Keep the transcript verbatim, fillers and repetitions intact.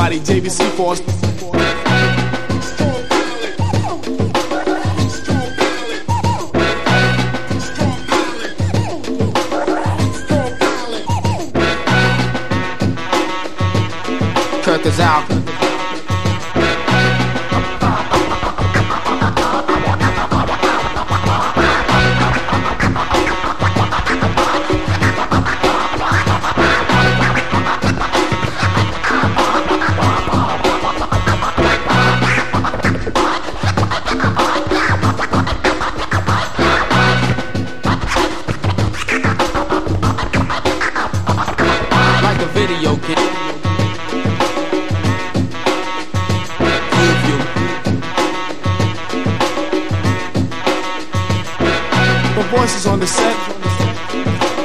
Gotti, J B C Force. Check this out. Like a video kid. Voices on the set.